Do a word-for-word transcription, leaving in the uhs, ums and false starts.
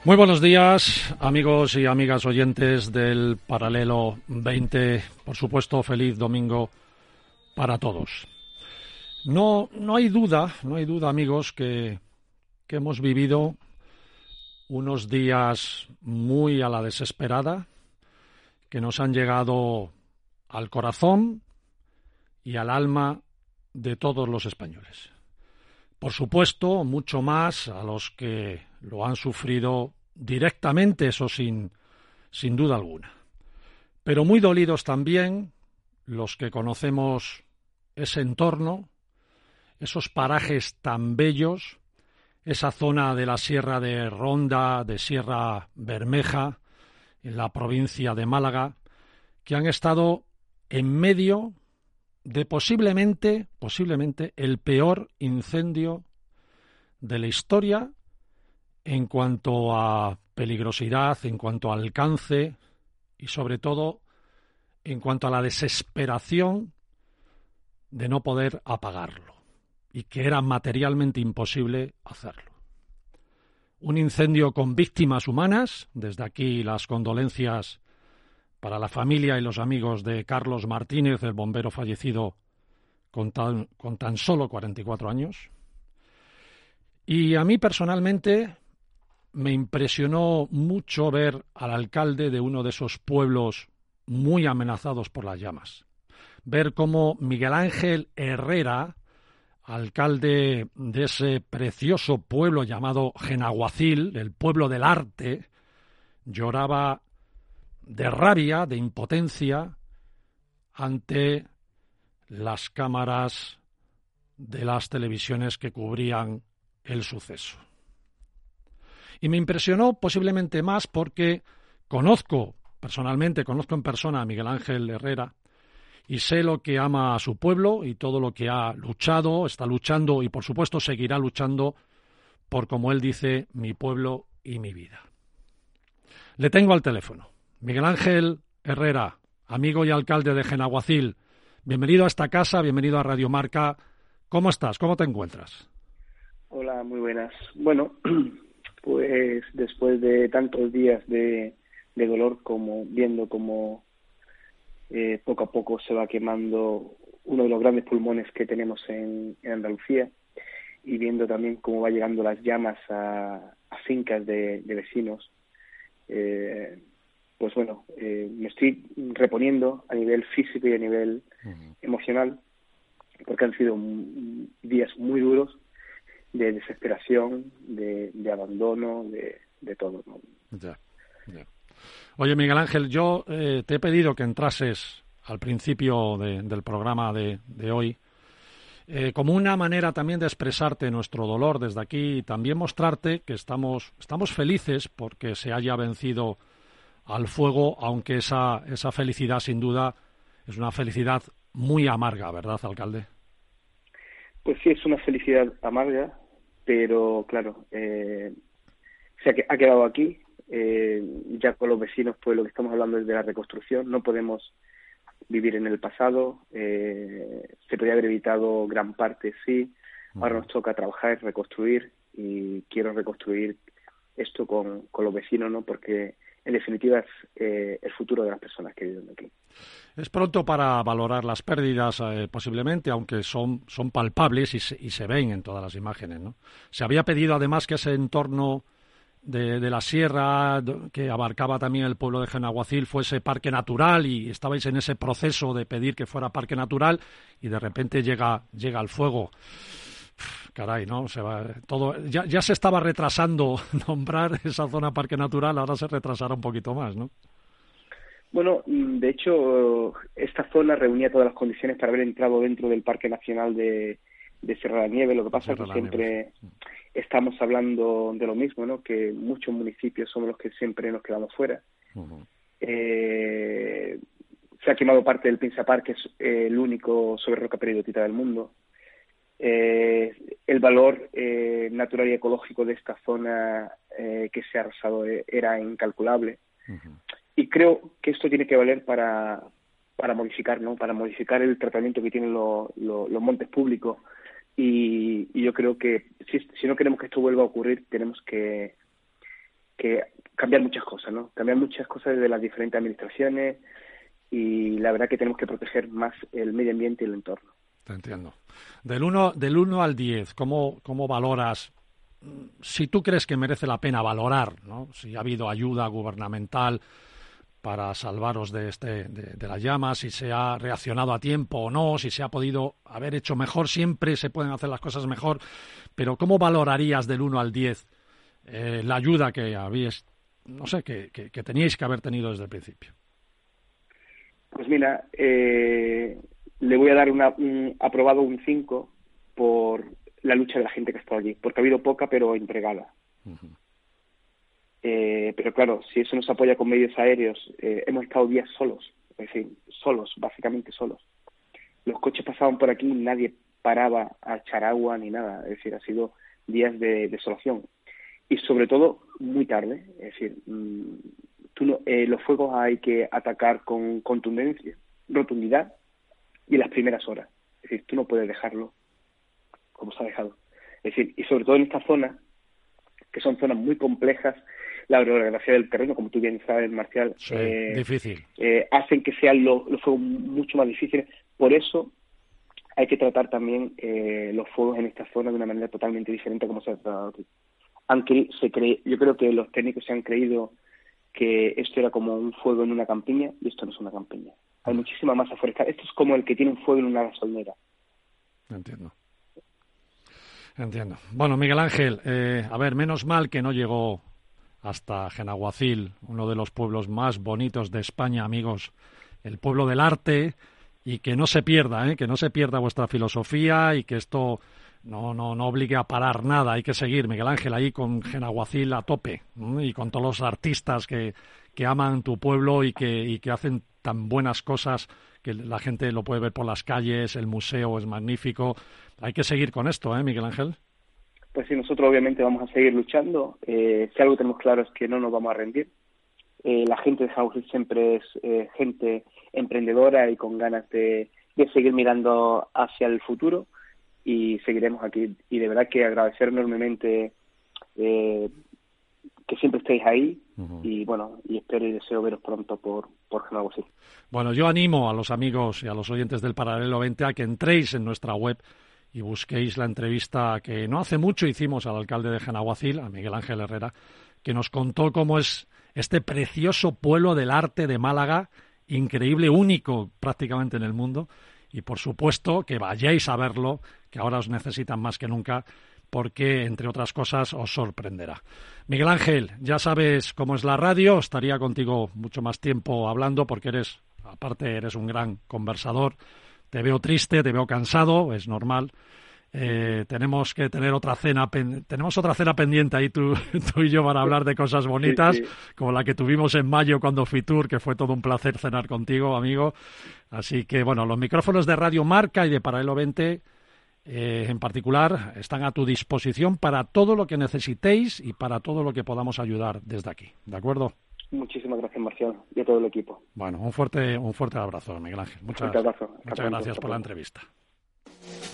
Muy buenos días, amigos y amigas oyentes del Paralelo veinte. Por supuesto, feliz domingo para todos. No, no hay duda, no hay duda, amigos, que, que hemos vivido unos días muy a la desesperada, que nos han llegado al corazón y al alma de todos los españoles. Por supuesto, mucho más a los que lo han sufrido directamente, eso sin, sin duda alguna. Pero muy dolidos también los que conocemos ese entorno, esos parajes tan bellos, esa zona de la Sierra de Ronda, de Sierra Bermeja, en la provincia de Málaga, que han estado en medio de posiblemente, posiblemente el peor incendio de la historia en cuanto a peligrosidad, en cuanto a alcance y sobre todo en cuanto a la desesperación de no poder apagarlo y que era materialmente imposible hacerlo. Un incendio con víctimas humanas, desde aquí las condolencias para la familia y los amigos de Carlos Martínez, el bombero fallecido con tan, con tan solo cuarenta y cuatro años. Y a mí personalmente me impresionó mucho ver al alcalde de uno de esos pueblos muy amenazados por las llamas. Ver cómo Miguel Ángel Herrera, alcalde de ese precioso pueblo llamado Genaguacil, el pueblo del arte, lloraba de rabia, de impotencia, ante las cámaras de las televisiones que cubrían el suceso. Y me impresionó posiblemente más porque conozco personalmente, conozco en persona a Miguel Ángel Herrera y sé lo que ama a su pueblo y todo lo que ha luchado, está luchando y por supuesto seguirá luchando por, como él dice, mi pueblo y mi vida. Le tengo al teléfono. Miguel Ángel Herrera, amigo y alcalde de Genaguacil, bienvenido a esta casa, bienvenido a Radio Marca. ¿Cómo estás? ¿Cómo te encuentras? Hola, muy buenas. Bueno, pues después de tantos días de, de dolor, como viendo cómo eh, poco a poco se va quemando uno de los grandes pulmones que tenemos en, en Andalucía y viendo también cómo va llegando las llamas a, a fincas de, de vecinos, eh, pues bueno, eh, me estoy reponiendo a nivel físico y a nivel uh-huh. emocional, porque han sido m- días muy duros de desesperación, de, de abandono, de, de todo, ¿no? Ya, ya. Oye, Miguel Ángel, yo eh, te he pedido que entrases al principio de, del programa de, de hoy eh, como una manera también de expresarte nuestro dolor desde aquí y también mostrarte que estamos, estamos felices porque se haya vencido al fuego, aunque esa, esa felicidad sin duda es una felicidad muy amarga, ¿verdad, alcalde? Pues sí, es una felicidad amarga, pero claro, eh, se ha, ha quedado aquí, eh, ya con los vecinos, pues lo que estamos hablando es de la reconstrucción, no podemos vivir en el pasado, eh, se podría haber evitado gran parte, sí, ahora nos toca trabajar, reconstruir, y quiero reconstruir esto con, con los vecinos, ¿no? Porque en definitiva es eh, el futuro de las personas que viven aquí. Es pronto para valorar las pérdidas, eh, posiblemente, aunque son, son palpables y se, y se ven en todas las imágenes, ¿no? Se había pedido además que ese entorno de, de la sierra, que abarcaba también el pueblo de Genaguacil, fuese parque natural y estabais en ese proceso de pedir que fuera parque natural y de repente llega, llega el fuego. Caray, ¿no? Se va, todo, ya, ya se estaba retrasando nombrar esa zona parque natural, ahora se retrasará un poquito más, ¿no? Bueno, de hecho, esta zona reunía todas las condiciones para haber entrado dentro del Parque Nacional de, de Sierra de la Nieve. Lo que pasa es que siempre Nieve, sí. estamos hablando de lo mismo, ¿no? Que muchos municipios somos los que siempre nos quedamos fuera. Uh-huh. Eh, se ha quemado parte del Pinza Park, que es eh, el único sobre roca peridotita del mundo. Eh, el valor eh, natural y ecológico de esta zona eh, que se ha arrasado eh, era incalculable. Uh-huh. Y creo que esto tiene que valer para, para modificar, ¿no? Para modificar el tratamiento que tienen lo, lo, los montes públicos. Y, y yo creo que si, si no queremos que esto vuelva a ocurrir, tenemos que, que cambiar muchas cosas, ¿no? Cambiar muchas cosas de las diferentes administraciones y la verdad que tenemos que proteger más el medio ambiente y el entorno. Te entiendo. Del uno, del uno al diez, ¿cómo, cómo valoras, si tú crees que merece la pena valorar, ¿no? Si ha habido ayuda gubernamental para salvaros de, este, de, de las llamas, si se ha reaccionado a tiempo o no, si se ha podido haber hecho mejor, siempre se pueden hacer las cosas mejor, pero ¿cómo valorarías del uno al diez eh, la ayuda que habéis, no sé, que, que, que teníais que haber tenido desde el principio? Pues mira, eh, le voy a dar una, un aprobado un cinco por la lucha de la gente que ha estado allí, porque ha habido poca pero entregada. Uh-huh. Eh, pero claro, si eso nos apoya con medios aéreos, eh, hemos estado días solos, es decir, solos, básicamente solos. Los coches pasaban por aquí, nadie paraba a echar agua ni nada, es decir, ha sido días de desolación. Y sobre todo, muy tarde, es decir, mmm, tú no, eh, los fuegos hay que atacar con contundencia, rotundidad y en las primeras horas. Es decir, tú no puedes dejarlo como se ha dejado. Es decir, y sobre todo en esta zona, que son zonas muy complejas, la orografía del terreno, como tú bien sabes, Marcial, sí, eh, difícil. Eh, hacen que sean los, los fuegos mucho más difíciles. Por eso hay que tratar también eh, los fuegos en esta zona de una manera totalmente diferente a como se ha tratado aquí. Aunque se cree, yo creo que los técnicos se han creído que esto era como un fuego en una campiña, y esto no es una campiña. Hay muchísima masa forestal. Esto es como el que tiene un fuego en una gasolinera. Entiendo. Entiendo. Bueno, Miguel Ángel, eh, a ver, menos mal que no llegó hasta Genaguacil, uno de los pueblos más bonitos de España, amigos, el pueblo del arte, y que no se pierda, ¿eh? que no se pierda vuestra filosofía y que esto no, no, no obligue a parar nada. Hay que seguir, Miguel Ángel, ahí con Genaguacil a tope, ¿eh? Y con todos los artistas que, que aman tu pueblo y que, y que hacen tan buenas cosas que la gente lo puede ver por las calles, el museo es magnífico. Hay que seguir con esto, ¿eh, Miguel Ángel? Pues sí, nosotros obviamente vamos a seguir luchando. Eh, si algo tenemos claro es que no nos vamos a rendir. Eh, la gente de Genaguacil siempre es eh, gente emprendedora y con ganas de, de seguir mirando hacia el futuro y seguiremos aquí. Y de verdad que agradecer enormemente eh, que siempre estéis ahí. Uh-huh. Y bueno, y espero y deseo veros pronto por, por Genaguacil. Bueno, yo animo a los amigos y a los oyentes del Paralelo veinte a que entréis en nuestra web y busquéis la entrevista que no hace mucho hicimos al alcalde de Genaguacil, a Miguel Ángel Herrera, que nos contó cómo es este precioso pueblo del arte de Málaga, increíble, único prácticamente en el mundo, y por supuesto que vayáis a verlo, que ahora os necesitan más que nunca, porque, entre otras cosas, os sorprenderá. Miguel Ángel, ya sabes cómo es la radio, estaría contigo mucho más tiempo hablando, porque eres, aparte, eres un gran conversador. Te veo triste, te veo cansado, es normal. Eh, tenemos que tener otra cena, pen- tenemos otra cena pendiente ahí tú, tú y yo para hablar de cosas bonitas, sí, sí. Como la que tuvimos en mayo cuando Fitur, que fue todo un placer cenar contigo, amigo. Así que, bueno, los micrófonos de Radio Marca y de Paralelo veinte, eh, en particular, están a tu disposición para todo lo que necesitéis y para todo lo que podamos ayudar desde aquí. ¿De acuerdo? Muchísimas gracias, Marcial, y a todo el equipo. Bueno, un fuerte, un fuerte abrazo, Miguel Ángel. Muchas, un fuerte abrazo. muchas gracias por la entrevista.